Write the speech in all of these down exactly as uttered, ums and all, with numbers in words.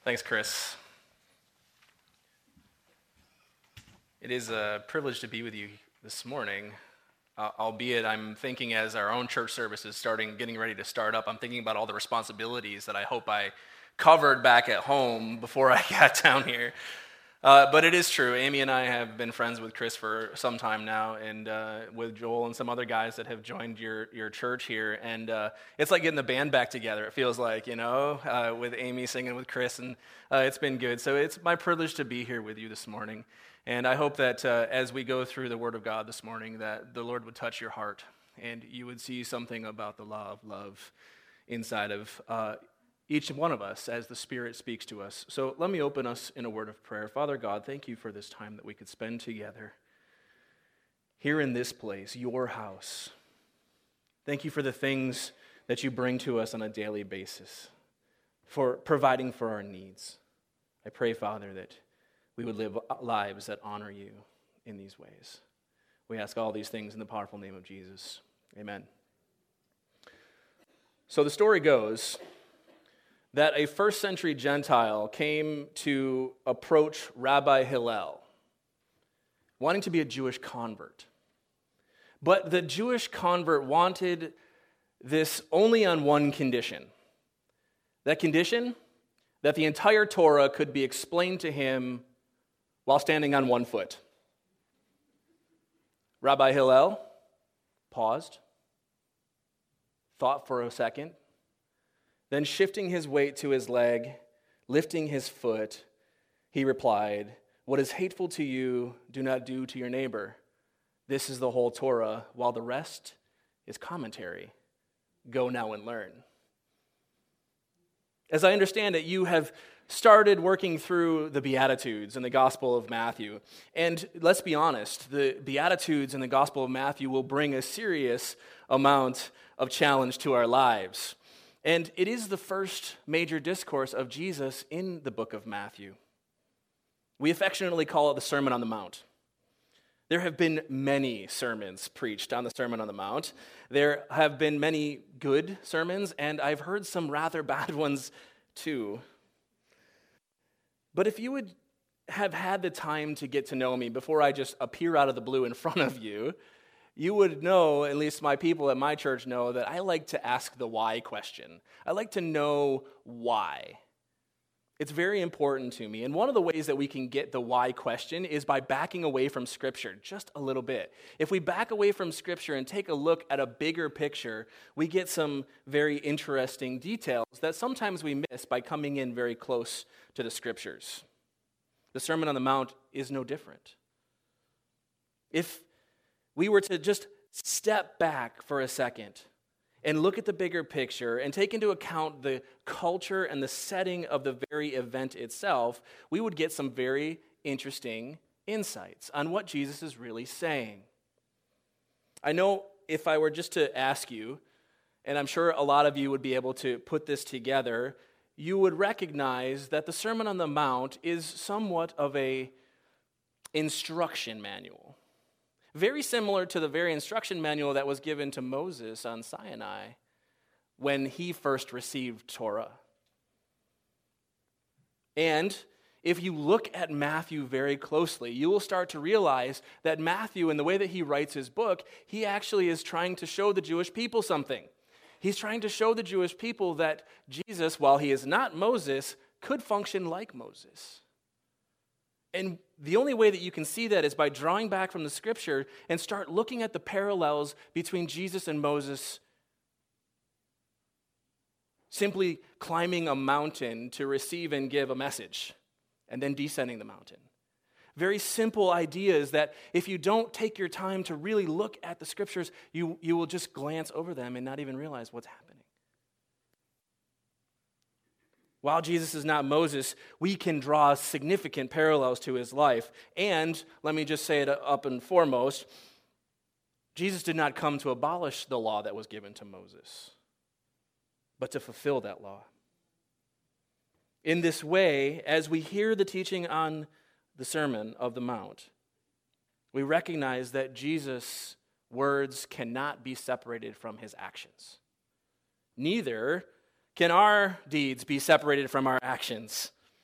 Thanks, Chris. It is a privilege to be with you this morning, uh, albeit I'm thinking as our own church service is starting, getting ready to start up, I'm thinking about all the responsibilities that I hope I covered back at home before I got down here. Uh, but it is true. Amy and I have been friends with Chris for some time now, and uh, with Joel and some other guys that have joined your your church here. And uh, it's like getting the band back together. It feels like, you know, uh, with Amy singing with Chris, and uh, it's been good. So it's my privilege to be here with you this morning. And I hope that uh, as we go through the Word of God this morning, that the Lord would touch your heart, and you would see something about the law of love inside of uh each one of us as the Spirit speaks to us. So let me open us in a word of prayer. Father God, thank you for this time that we could spend together here in this place, your house. Thank you for the things that you bring to us on a daily basis, for providing for our needs. I pray, Father, that we would live lives that honor you in these ways. We ask all these things in the powerful name of Jesus. Amen. So the story goes that a first century Gentile came to approach Rabbi Hillel, wanting to be a Jewish convert. But the Jewish convert wanted this only on one condition. That condition, that the entire Torah could be explained to him while standing on one foot. Rabbi Hillel paused, thought for a second, then shifting his weight to his leg, lifting his foot, he replied, "What is hateful to you, do not do to your neighbor. This is the whole Torah, while the rest is commentary. Go now and learn." As I understand it, you have started working through the Beatitudes in the Gospel of Matthew. And let's be honest, the Beatitudes in the Gospel of Matthew will bring a serious amount of challenge to our lives. And it is the first major discourse of Jesus in the book of Matthew. We affectionately call it the Sermon on the Mount. There have been many sermons preached on the Sermon on the Mount. There have been many good sermons, and I've heard some rather bad ones too. But if you would have had the time to get to know me before I just appear out of the blue in front of you, you would know, at least my people at my church know, that I like to ask the why question. I like to know why. It's very important to me. And one of the ways that we can get the why question is by backing away from Scripture just a little bit. If we back away from Scripture and take a look at a bigger picture, we get some very interesting details that sometimes we miss by coming in very close to the Scriptures. The Sermon on the Mount is no different. If we were to just step back for a second and look at the bigger picture and take into account the culture and the setting of the very event itself, we would get some very interesting insights on what Jesus is really saying. I know if I were just to ask you, and I'm sure a lot of you would be able to put this together, you would recognize that the Sermon on the Mount is somewhat of a instruction manual. Very similar to the very instruction manual that was given to Moses on Sinai when he first received Torah. And if you look at Matthew very closely, you will start to realize that Matthew, in the way that he writes his book, he actually is trying to show the Jewish people something. He's trying to show the Jewish people that Jesus, while he is not Moses, could function like Moses. And the only way that you can see that is by drawing back from the Scripture and start looking at the parallels between Jesus and Moses simply climbing a mountain to receive and give a message and then descending the mountain. Very simple ideas that if you don't take your time to really look at the Scriptures, you, you will just glance over them and not even realize what's happening. While Jesus is not Moses, we can draw significant parallels to his life. And let me just say it up and foremost, Jesus did not come to abolish the law that was given to Moses, but to fulfill that law. In this way, as we hear the teaching on the Sermon of the Mount, we recognize that Jesus' words cannot be separated from his actions. Neither can our deeds be separated from our actions.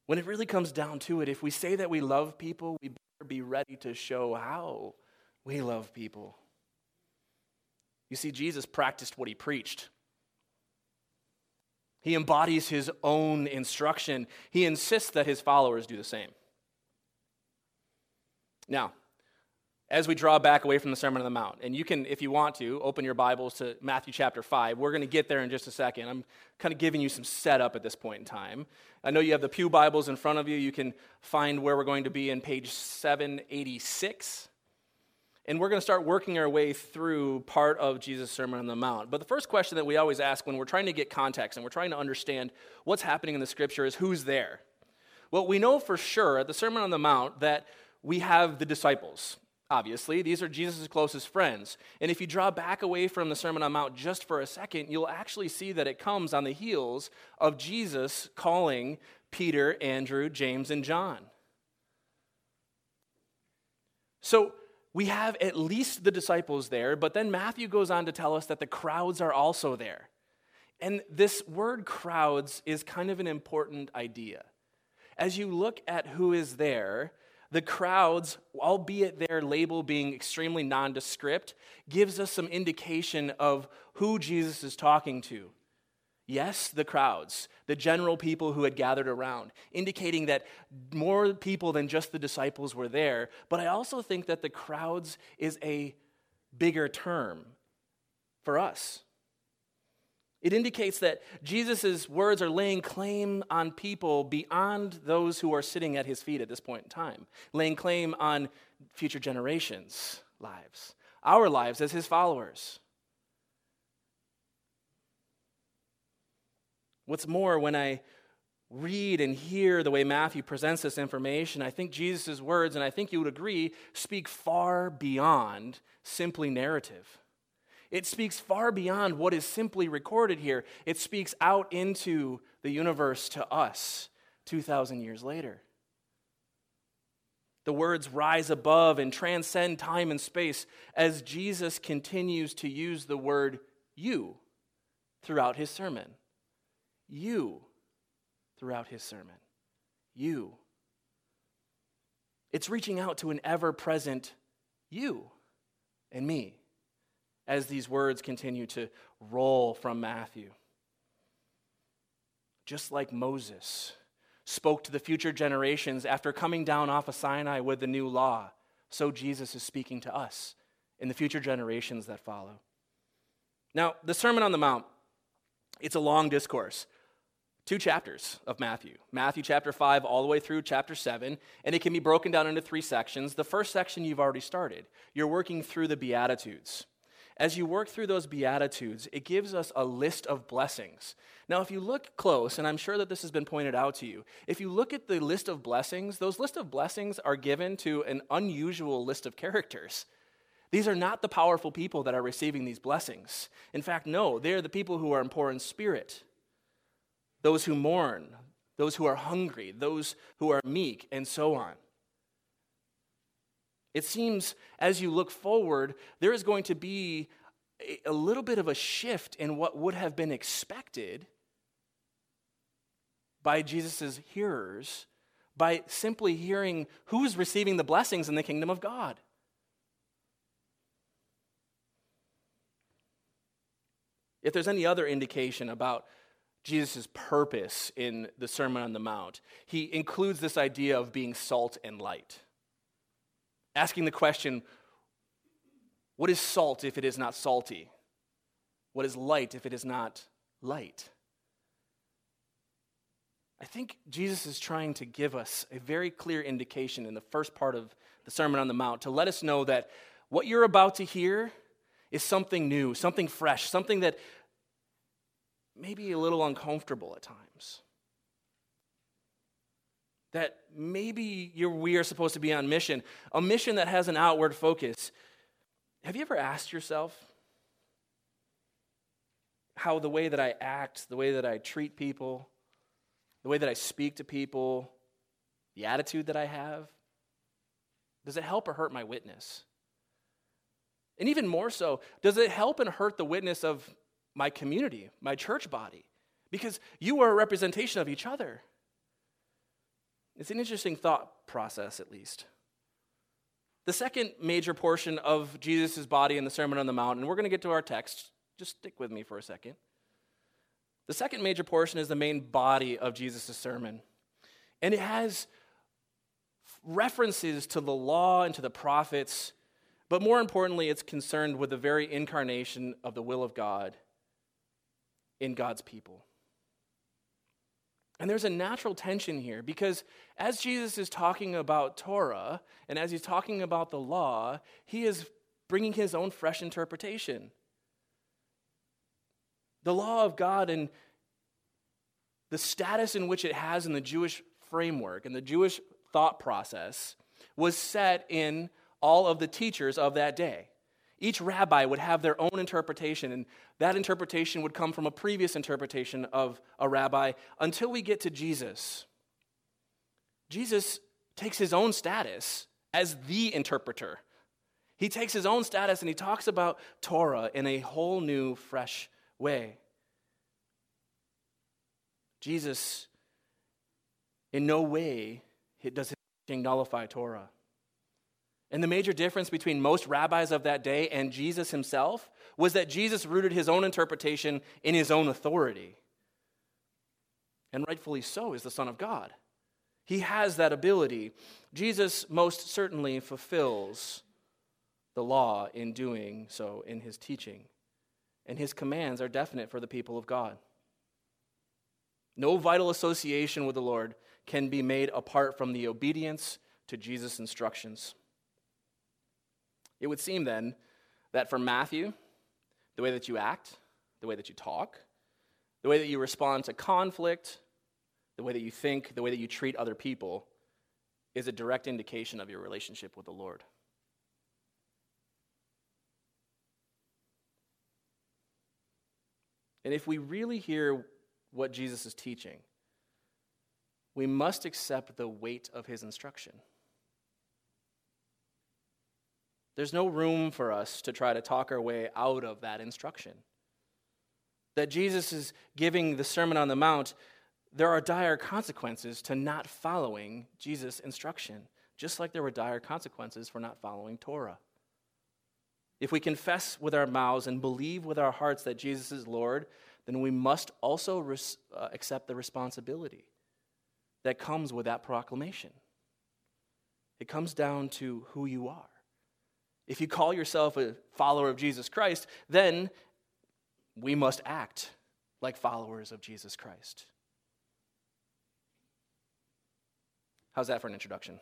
When it really comes down to it, if we say that we love people, we better be ready to show how we love people. You see, Jesus practiced what he preached. He embodies his own instruction. He insists that his followers do the same. Now, as we draw back away from the Sermon on the Mount, and you can, if you want to, open your Bibles to Matthew chapter five. We're going to get there in just a second. I'm kind of giving you some setup at this point in time. I know you have the Pew Bibles in front of you. You can find where we're going to be in page seven eighty-six. And we're going to start working our way through part of Jesus' Sermon on the Mount. But the first question that we always ask when we're trying to get context and we're trying to understand what's happening in the Scripture is who's there? Well, we know for sure at the Sermon on the Mount that we have the disciples. Obviously, these are Jesus' closest friends. And if you draw back away from the Sermon on the Mount just for a second, you'll actually see that it comes on the heels of Jesus calling Peter, Andrew, James, and John. So we have at least the disciples there, but then Matthew goes on to tell us that the crowds are also there. And this word crowds is kind of an important idea. As you look at who is there, the crowds, albeit their label being extremely nondescript, gives us some indication of who Jesus is talking to. Yes, the crowds, the general people who had gathered around, indicating that more people than just the disciples were there. But I also think that the crowds is a bigger term for us. It indicates that Jesus' words are laying claim on people beyond those who are sitting at his feet at this point in time, laying claim on future generations' lives, our lives as his followers. What's more, when I read and hear the way Matthew presents this information, I think Jesus' words, and I think you would agree, speak far beyond simply narrative. It speaks far beyond what is simply recorded here. It speaks out into the universe to us two thousand years later. The words rise above and transcend time and space as Jesus continues to use the word you throughout his sermon. You throughout his sermon. You. It's reaching out to an ever-present you and me as these words continue to roll from Matthew. Just like Moses spoke to the future generations after coming down off of Sinai with the new law, so Jesus is speaking to us in the future generations that follow. Now, the Sermon on the Mount, it's a long discourse. Two chapters of Matthew. Matthew chapter five all the way through chapter seven, and it can be broken down into three sections. The first section you've already started. You're working through the Beatitudes. As you work through those Beatitudes, it gives us a list of blessings. Now, if you look close, and I'm sure that this has been pointed out to you, if you look at the list of blessings, those list of blessings are given to an unusual list of characters. These are not the powerful people that are receiving these blessings. In fact, no, they're the people who are poor in spirit, those who mourn, those who are hungry, those who are meek, and so on. It seems, as you look forward, there is going to be a little bit of a shift in what would have been expected by Jesus' hearers by simply hearing who's receiving the blessings in the kingdom of God. If there's any other indication about Jesus' purpose in the Sermon on the Mount, he includes this idea of being salt and light. Asking the question, what is salt if it is not salty? What is light if it is not light? I think Jesus is trying to give us a very clear indication in the first part of the Sermon on the Mount to let us know that what you're about to hear is something new, something fresh, something that may be a little uncomfortable at times. That maybe you're, we are supposed to be on mission, a mission that has an outward focus. Have you ever asked yourself how the way that I act, the way that I treat people, the way that I speak to people, the attitude that I have, does it help or hurt my witness? And even more so, does it help and hurt the witness of my community, my church body? Because you are a representation of each other. It's an interesting thought process, at least. The second major portion of Jesus' body in the Sermon on the Mount, and we're going to get to our text, just stick with me for a second. The second major portion is the main body of Jesus' sermon. And it has references to the law and to the prophets, but more importantly, it's concerned with the very incarnation of the will of God in God's people. And there's a natural tension here because as Jesus is talking about Torah and as he's talking about the law, he is bringing his own fresh interpretation. The law of God and the status in which it has in the Jewish framework and the Jewish thought process was set in all of the teachers of that day. Each rabbi would have their own interpretation, and that interpretation would come from a previous interpretation of a rabbi until we get to Jesus. Jesus takes his own status as the interpreter. He takes his own status and he talks about Torah in a whole new, fresh way. Jesus, in no way does his teaching nullify Torah. And the major difference between most rabbis of that day and Jesus himself was that Jesus rooted his own interpretation in his own authority. And rightfully so is the Son of God. He has that ability. Jesus most certainly fulfills the law in doing so in his teaching. And his commands are definite for the people of God. No vital association with the Lord can be made apart from the obedience to Jesus' instructions. It would seem then that for Matthew, the way that you act, the way that you talk, the way that you respond to conflict, the way that you think, the way that you treat other people is a direct indication of your relationship with the Lord. And if we really hear what Jesus is teaching, we must accept the weight of his instruction. There's no room for us to try to talk our way out of that instruction. That Jesus is giving the Sermon on the Mount, there are dire consequences to not following Jesus' instruction, just like there were dire consequences for not following Torah. If we confess with our mouths and believe with our hearts that Jesus is Lord, then we must also res- uh, accept the responsibility that comes with that proclamation. It comes down to who you are. If you call yourself a follower of Jesus Christ, then we must act like followers of Jesus Christ. How's that for an introduction?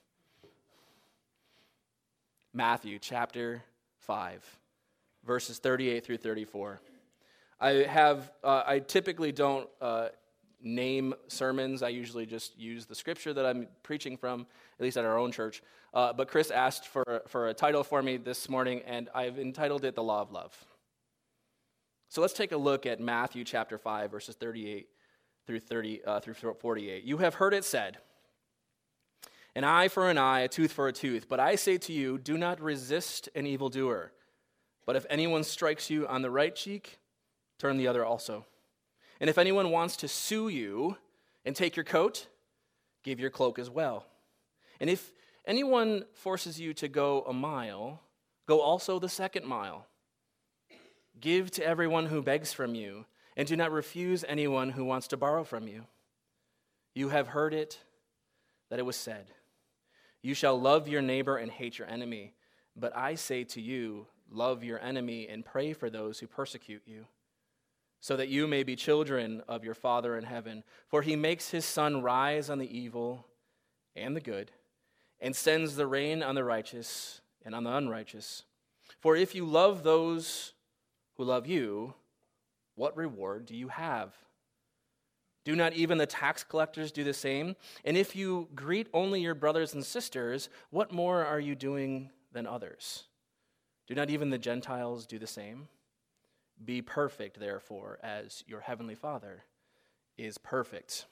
Matthew chapter five, verses thirty-eight through thirty-four. I have, uh, I typically don't uh, name sermons. I usually just use the scripture that I'm preaching from, at least at our own church. Uh, but Chris asked for, for a title for me this morning, and I've entitled it The Law of Love. So let's take a look at Matthew chapter five, verses thirty-eight through thirty uh, through forty-eight. You have heard it said, an eye for an eye, a tooth for a tooth. But I say to you, do not resist an evildoer. But if anyone strikes you on the right cheek, turn the other also. And if anyone wants to sue you and take your coat, give your cloak as well. And if anyone forces you to go a mile, go also the second mile. Give to everyone who begs from you, and do not refuse anyone who wants to borrow from you. You have heard it, that it was said, you shall love your neighbor and hate your enemy. But I say to you, love your enemy and pray for those who persecute you, so that you may be children of your Father in heaven. For he makes his sun rise on the evil and the good, and sends the rain on the righteous and on the unrighteous. For if you love those who love you, what reward do you have? Do not even the tax collectors do the same? And if you greet only your brothers and sisters, what more are you doing than others? Do not even the Gentiles do the same? Be perfect, therefore, as your heavenly Father is perfect.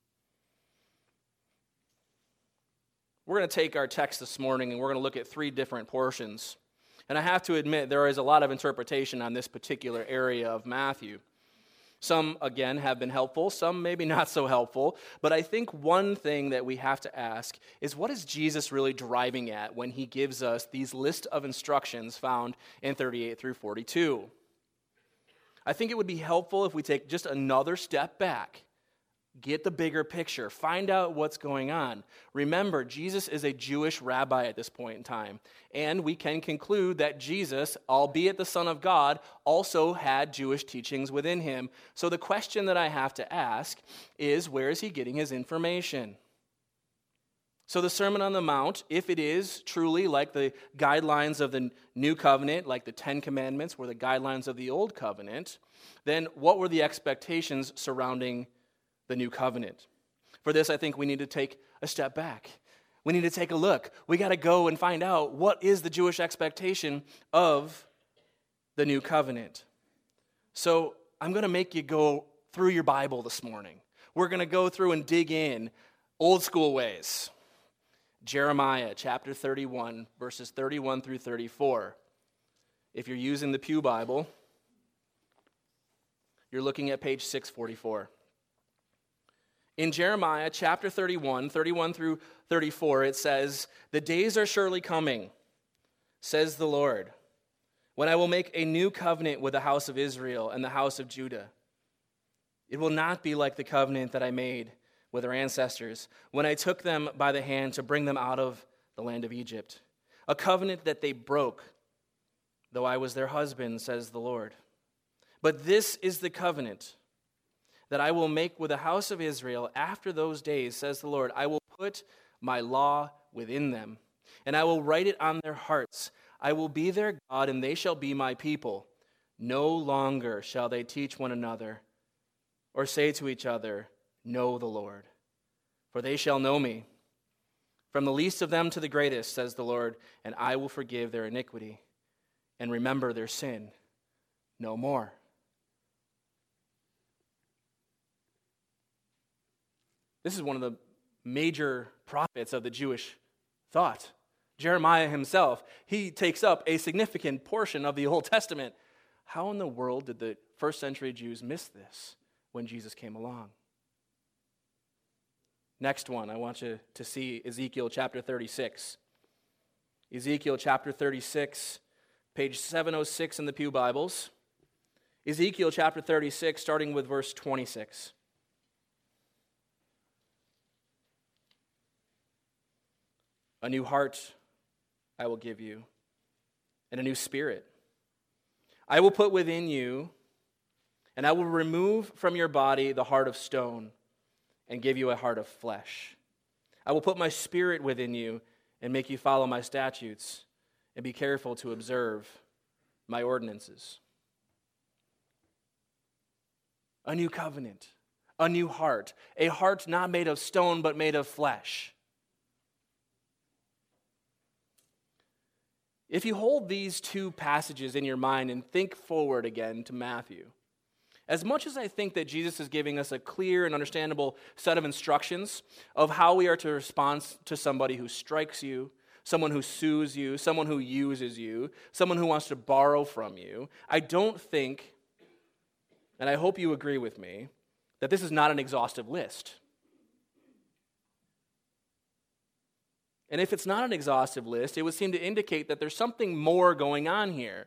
We're going to take our text this morning and we're going to look at three different portions. And I have to admit, there is a lot of interpretation on this particular area of Matthew. Some, again, have been helpful, some maybe not so helpful, but I think one thing that we have to ask is, what is Jesus really driving at when he gives us these list of instructions found in thirty-eight through forty-two? I think it would be helpful if we take just another step back, get the bigger picture, find out what's going on. Remember, Jesus is a Jewish rabbi at this point in time, and we can conclude that Jesus, albeit the Son of God, also had Jewish teachings within him. So the question that I have to ask is, where is he getting his information? So the Sermon on the Mount, if it is truly like the guidelines of the New Covenant, like the Ten Commandments were the guidelines of the Old Covenant, then what were the expectations surrounding the New Covenant? For this, I think we need to take a step back. We need to take a look. We got to go and find out, what is the Jewish expectation of the New Covenant? So I'm going to make you go through your Bible this morning. We're going to go through and dig in old school ways. Jeremiah chapter thirty-one, verses thirty-one through thirty-four. If you're using the Pew Bible, you're looking at page six forty-four. In Jeremiah chapter thirty-one, thirty-one through thirty-four, it says, "The days are surely coming, says the Lord, when I will make a new covenant with the house of Israel and the house of Judah. It will not be like the covenant that I made with their ancestors when I took them by the hand to bring them out of the land of Egypt, a covenant that they broke, though I was their husband, says the Lord. But this is the covenant that I will make with the house of Israel after those days, says the Lord. I will put my law within them, and I will write it on their hearts. I will be their God, and they shall be my people. No longer shall they teach one another or say to each other, 'Know the Lord,' for they shall know me, from the least of them to the greatest, says the Lord, and I will forgive their iniquity and remember their sin no more." This is one of the major prophets of the Jewish thought. Jeremiah himself, he takes up a significant portion of the Old Testament. How in the world did the first century Jews miss this when Jesus came along? Next one, I want you to see Ezekiel chapter thirty-six. Ezekiel chapter thirty-six, page seven oh six in the Pew Bibles. Ezekiel chapter thirty-six, starting with verse twenty-six. "A new heart I will give you, and a new spirit I will put within you, and I will remove from your body the heart of stone and give you a heart of flesh. I will put my spirit within you and make you follow my statutes and be careful to observe my ordinances." A new covenant, a new heart, a heart not made of stone but made of flesh. If you hold these two passages in your mind and think forward again to Matthew, as much as I think that Jesus is giving us a clear and understandable set of instructions of how we are to respond to somebody who strikes you, someone who sues you, someone who uses you, someone who wants to borrow from you, I don't think, and I hope you agree with me, that this is not an exhaustive list. And if it's not an exhaustive list, it would seem to indicate that there's something more going on here.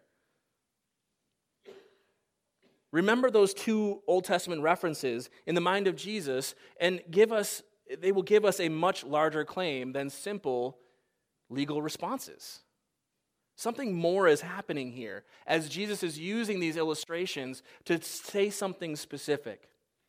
Remember those two Old Testament references in the mind of Jesus, and give us, they will give us a much larger claim than simple legal responses. Something more is happening here as Jesus is using these illustrations to say something specific.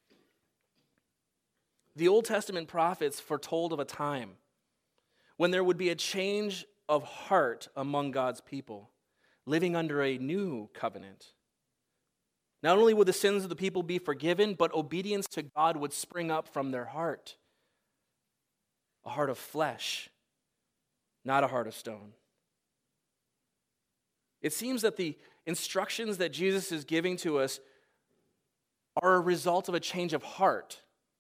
The Old Testament prophets foretold of a time when there would be a change of heart among God's people, living under a new covenant. Not only would the sins of the people be forgiven, but obedience to God would spring up from their heart. A heart of flesh, not a heart of stone. It seems that the instructions that Jesus is giving to us are a result of a change of heart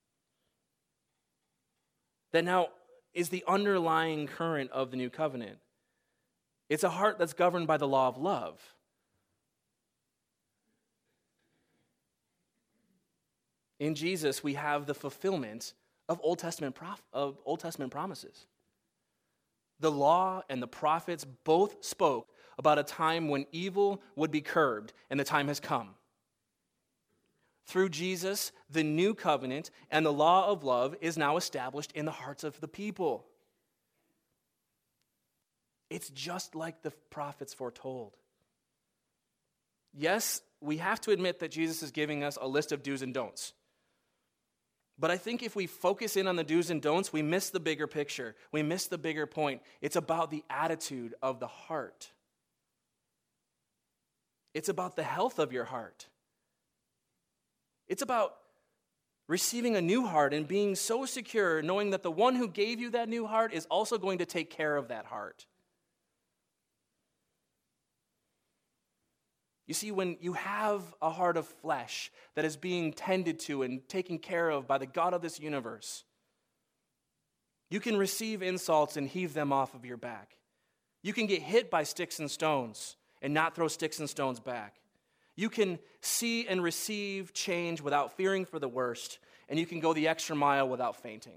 that now is the underlying current of the new covenant. It's a heart that's governed by the law of love. In Jesus, we have the fulfillment of Old Testament prof- of Old Testament promises. The law and the prophets both spoke about a time when evil would be curbed, and the time has come. Through Jesus, the new covenant and the law of love is now established in the hearts of the people. It's just like the prophets foretold. Yes, we have to admit that Jesus is giving us a list of do's and don'ts. But I think if we focus in on the do's and don'ts, we miss the bigger picture. We miss the bigger point. It's about the attitude of the heart. It's about the health of your heart. It's about receiving a new heart and being so secure, knowing that the one who gave you that new heart is also going to take care of that heart. You see, when you have a heart of flesh that is being tended to and taken care of by the God of this universe, you can receive insults and heave them off of your back. You can get hit by sticks and stones and not throw sticks and stones back. You can see and receive change without fearing for the worst, and you can go the extra mile without fainting.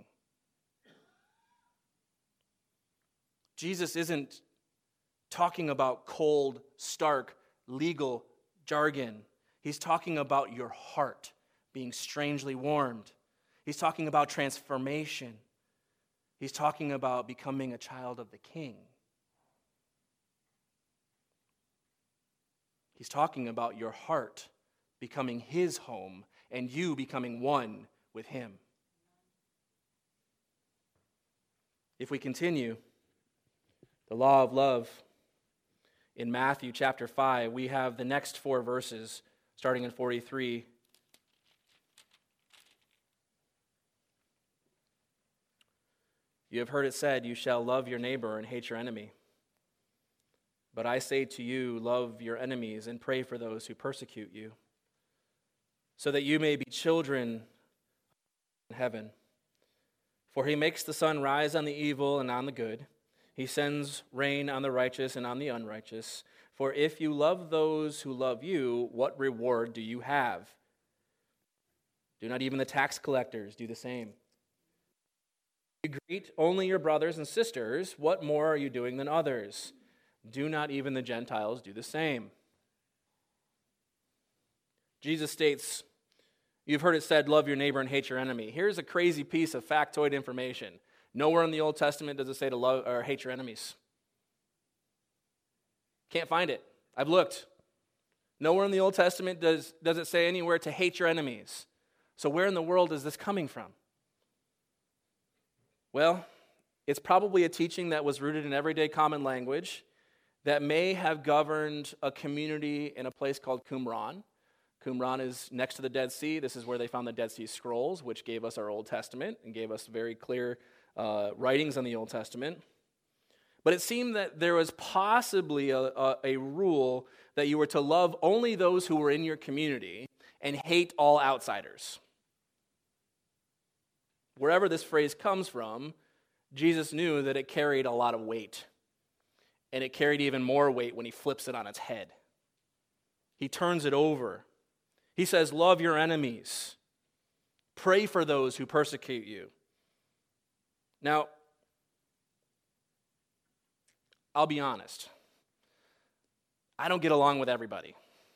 Jesus isn't talking about cold, stark, legal jargon. He's talking about your heart being strangely warmed. He's talking about transformation. He's talking about becoming a child of the King. He's talking about your heart becoming his home and you becoming one with him. If we continue, the law of love, in Matthew chapter five, we have the next four verses, starting in forty-three. You have heard it said, you shall love your neighbor and hate your enemy. But I say to you, love your enemies and pray for those who persecute you, so that you may be children in heaven. For he makes the sun rise on the evil and on the good. He sends rain on the righteous and on the unrighteous. For if you love those who love you, what reward do you have? Do not even the tax collectors do the same? You greet only your brothers and sisters. What more are you doing than others? Do not even the Gentiles do the same? Jesus states, you've heard it said, love your neighbor and hate your enemy. Here's a crazy piece of factoid information. Nowhere in the Old Testament does it say to love or hate your enemies. Can't find it. I've looked. Nowhere in the Old Testament does, does it say anywhere to hate your enemies. So where in the world is this coming from? Well, it's probably a teaching that was rooted in everyday common language that may have governed a community in a place called Qumran. Qumran is next to the Dead Sea. This is where they found the Dead Sea Scrolls, which gave us our Old Testament and gave us very clear uh, writings on the Old Testament. But it seemed that there was possibly a, a, a rule that you were to love only those who were in your community and hate all outsiders. Wherever this phrase comes from, Jesus knew that it carried a lot of weight. And it carried even more weight when he flips it on its head. He turns it over. He says, love your enemies. Pray for those who persecute you. Now, I'll be honest. I don't get along with everybody.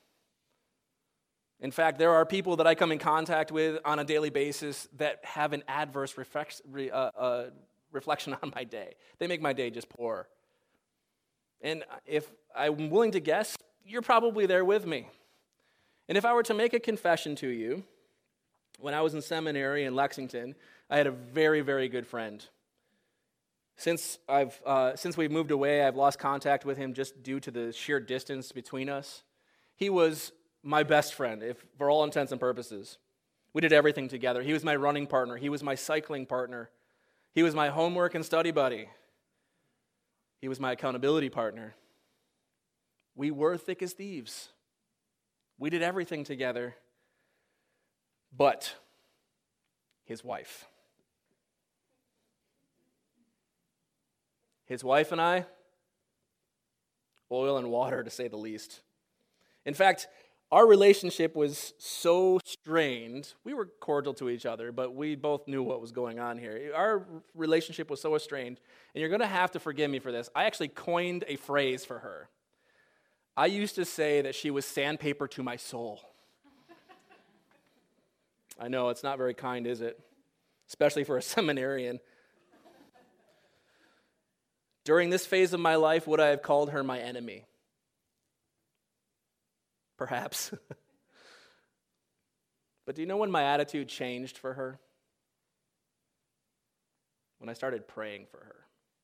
In fact, there are people that I come in contact with on a daily basis that have an adverse reflex, uh, uh, reflection on my day. They make my day just poor. And if I'm willing to guess, you're probably there with me. And if I were to make a confession to you, when I was in seminary in Lexington, I had a very, very good friend. Since I've uh, since we've moved away, I've lost contact with him just due to the sheer distance between us. He was my best friend, if for all intents and purposes. We did everything together. He was my running partner. He was my cycling partner. He was my homework and study buddy. He was my accountability partner. We were thick as thieves. We did everything together. But his wife. His wife and I, oil and water to say the least. In fact, Our relationship was so strained. We were cordial to each other, but we both knew what was going on here. Our relationship was so strained, and you're going to have to forgive me for this. I actually coined a phrase for her. I used to say that she was sandpaper to my soul. I know, it's not very kind, is it? Especially for a seminarian. During this phase of my life, would I have called her my enemy? Perhaps. But do you know when my attitude changed for her? When I started praying for her.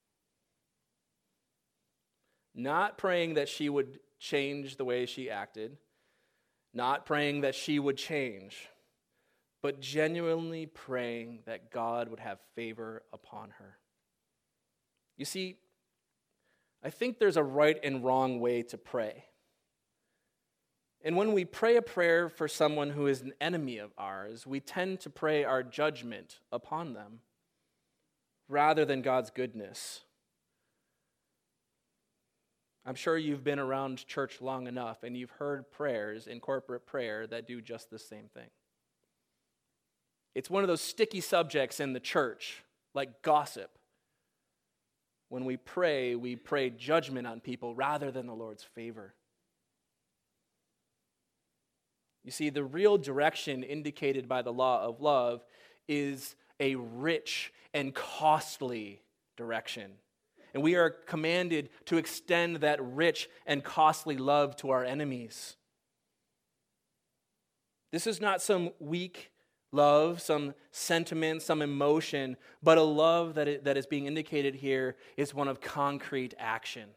Not praying that she would change the way she acted, not praying that she would change, but genuinely praying that God would have favor upon her. You see, I think there's a right and wrong way to pray. And when we pray a prayer for someone who is an enemy of ours, we tend to pray our judgment upon them rather than God's goodness. I'm sure you've been around church long enough and you've heard prayers in corporate prayer that do just the same thing. It's one of those sticky subjects in the church, like gossip. When we pray, we pray judgment on people rather than the Lord's favor. You see, the real direction indicated by the law of love is a rich and costly direction. And we are commanded to extend that rich and costly love to our enemies. This is not some weak love, some sentiment, some emotion, but a love that, it, that is being indicated here is one of concrete action.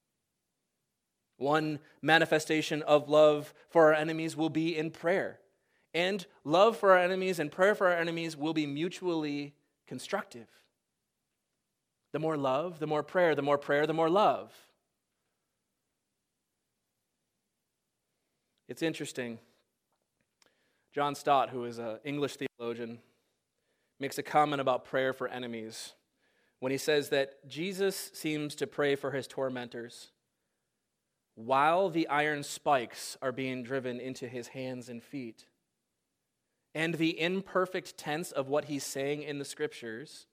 One manifestation of love for our enemies will be in prayer. And love for our enemies and prayer for our enemies will be mutually constructive. The more love, the more prayer. The more prayer, the more love. It's interesting. John Stott, who is an English theologian, makes a comment about prayer for enemies when he says that Jesus seems to pray for his tormentors while the iron spikes are being driven into his hands and feet. And the imperfect tense of what he's saying in the scriptures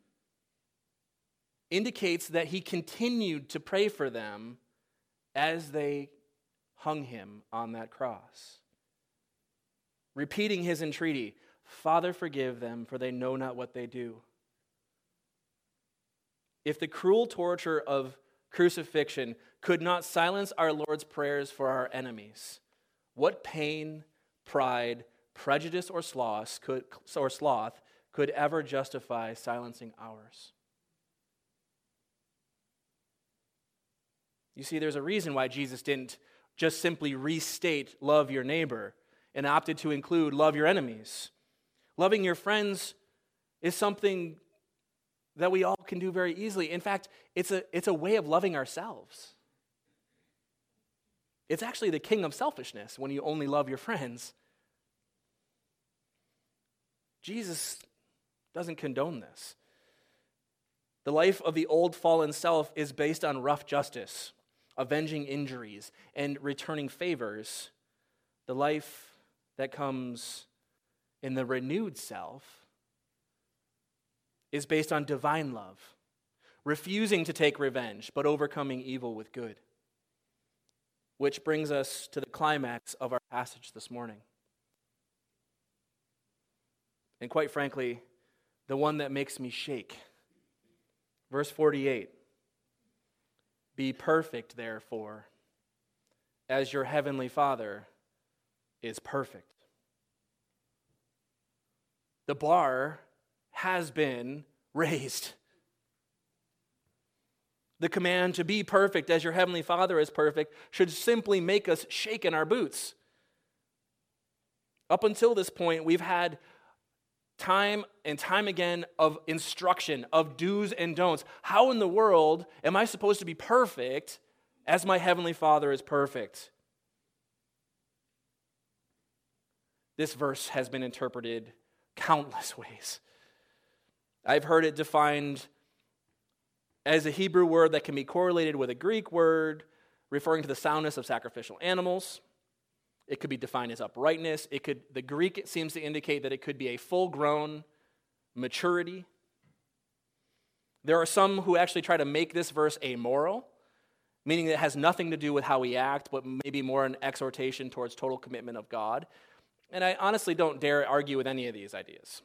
indicates that he continued to pray for them as they hung him on that cross. Repeating his entreaty, "Father, forgive them, for they know not what they do." If the cruel torture of crucifixion could not silence our Lord's prayers for our enemies, what pain, pride, prejudice, or sloth could, or sloth could ever justify silencing ours? You see, there's a reason why Jesus didn't just simply restate love your neighbor and opted to include love your enemies. Loving your friends is something that we all can do very easily. In fact, it's a, it's a way of loving ourselves. It's actually the king of selfishness when you only love your friends. Jesus doesn't condone this. The life of the old fallen self is based on rough justice, avenging injuries, and returning favors. The life that comes in the renewed self is based on divine love, refusing to take revenge, but overcoming evil with good. Which brings us to the climax of our passage this morning. And quite frankly, the one that makes me shake. Verse forty-eight. Be perfect, therefore, as your heavenly Father is perfect. The bar has been raised. The command to be perfect as your heavenly Father is perfect should simply make us shake in our boots. Up until this point, we've had time and time again of instruction, of do's and don'ts. How in the world am I supposed to be perfect as my heavenly Father is perfect? This verse has been interpreted countless ways. I've heard it defined as a Hebrew word that can be correlated with a Greek word referring to the soundness of sacrificial animals. It could be defined as uprightness. It could, the Greek seems to indicate that it could be a full-grown maturity. There are some who actually try to make this verse amoral, meaning that it has nothing to do with how we act, but maybe more an exhortation towards total commitment of God. And I honestly don't dare argue with any of these ideas.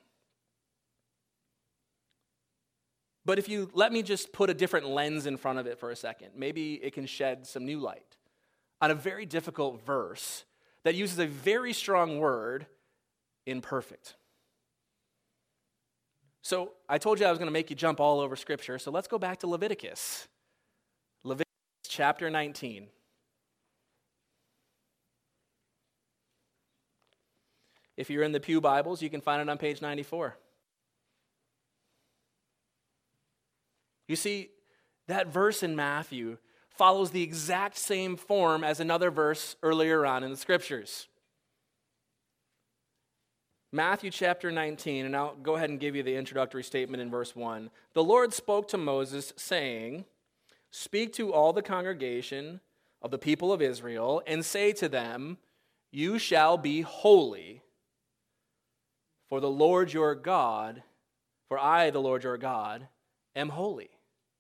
But if you let me just put a different lens in front of it for a second, maybe it can shed some new light on a very difficult verse that uses a very strong word, imperfect. So I told you I was going to make you jump all over Scripture, so let's go back to Leviticus. Leviticus chapter nineteen. If you're in the Pew Bibles, you can find it on page ninety-four. You see, that verse in Matthew follows the exact same form as another verse earlier on in the Scriptures. Matthew chapter nineteen, and I'll go ahead and give you the introductory statement in verse one. The Lord spoke to Moses, saying, "Speak to all the congregation of the people of Israel, and say to them, you shall be holy, for the Lord your God, for I, the Lord your God, am holy."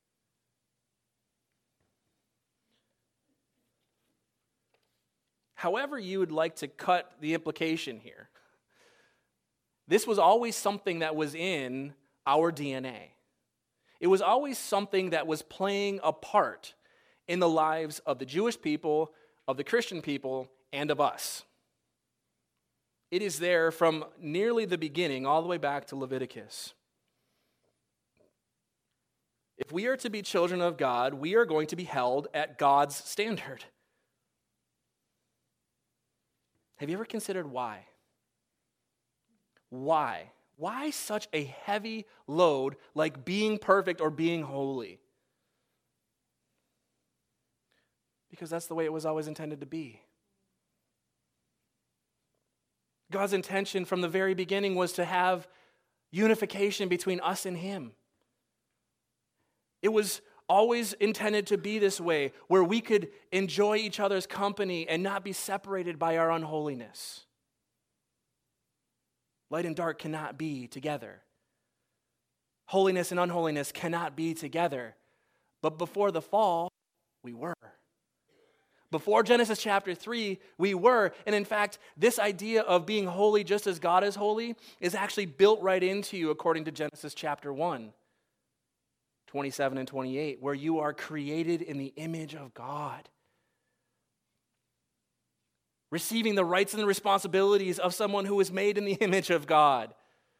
However you would like to cut the implication here, this was always something that was in our D N A. It was always something that was playing a part in the lives of the Jewish people, of the Christian people, and of us. It is there from nearly the beginning all the way back to Leviticus. If we are to be children of God, we are going to be held at God's standard. Have you ever considered why? Why? Why such a heavy load like being perfect or being holy? Because that's the way it was always intended to be. God's intention from the very beginning was to have unification between us and Him. It was always intended to be this way, where we could enjoy each other's company and not be separated by our unholiness. Light and dark cannot be together. Holiness and unholiness cannot be together. But before the fall, we were. Before Genesis chapter three, we were. And in fact, this idea of being holy just as God is holy is actually built right into you according to Genesis chapter one. twenty-seven and twenty-eight, where you are created in the image of God, receiving the rights and the responsibilities of someone who is made in the image of God.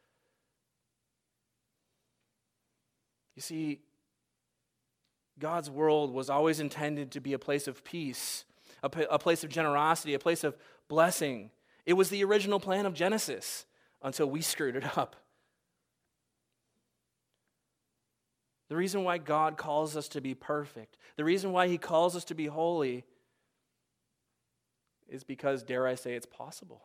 You see, God's world was always intended to be a place of peace, a, p- a place of generosity, a place of blessing. It was the original plan of Genesis until we screwed it up. The reason why God calls us to be perfect, the reason why He calls us to be holy, is because, dare I say, it's possible.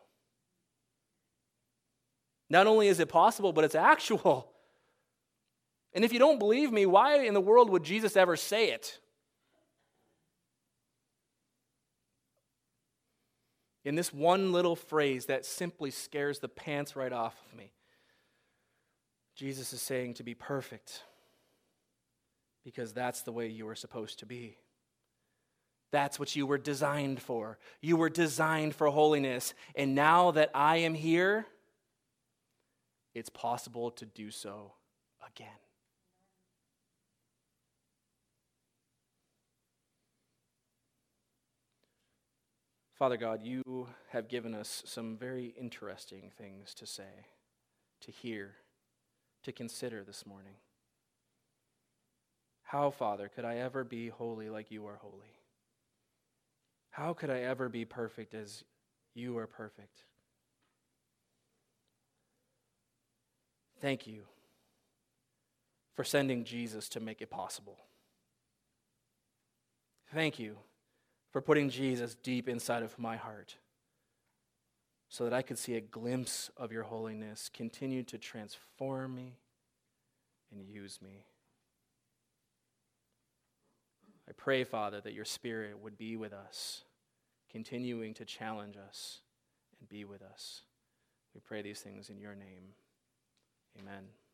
Not only is it possible, but it's actual. And if you don't believe me, why in the world would Jesus ever say it? In this one little phrase that simply scares the pants right off of me, Jesus is saying to be perfect. Because that's the way you were supposed to be. That's what you were designed for. You were designed for holiness. And now that I am here, it's possible to do so again. Father God, you have given us some very interesting things to say, to hear, to consider this morning. How, Father, could I ever be holy like you are holy? How could I ever be perfect as you are perfect? Thank you for sending Jesus to make it possible. Thank you for putting Jesus deep inside of my heart so that I could see a glimpse of your holiness continue to transform me and use me. I pray, Father, that your Spirit would be with us, continuing to challenge us and be with us. We pray these things in your name. Amen.